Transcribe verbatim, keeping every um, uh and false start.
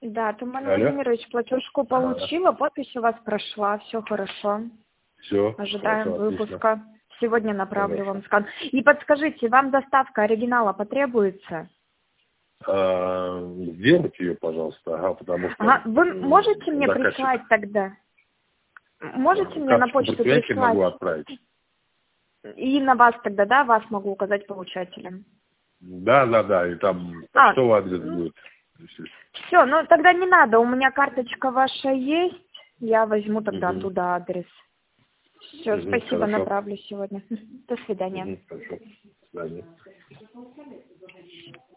Да, Туман Алло. Владимирович, платежку получила, подпись у вас прошла, все хорошо. Все. Ожидаем Хорошо, выпуска. отлично. Сегодня направлю Хорошо. вам скан. И подскажите, вам доставка оригинала потребуется? А, сделайте ее, пожалуйста, ага, потому что Ага, вы м, можете мне заказчик. прислать тогда? Можете мне на Карточку почту предприятия прислать? могу отправить. И на вас тогда, да, вас могу указать получателем. Да, да, да, и там А, почтовый адрес будет. все, ну тогда не надо, у меня карточка ваша есть, я возьму тогда Угу. оттуда адрес. Все, Угу, спасибо, хорошо. направлю сегодня. До свидания. Угу, хорошо. До свидания.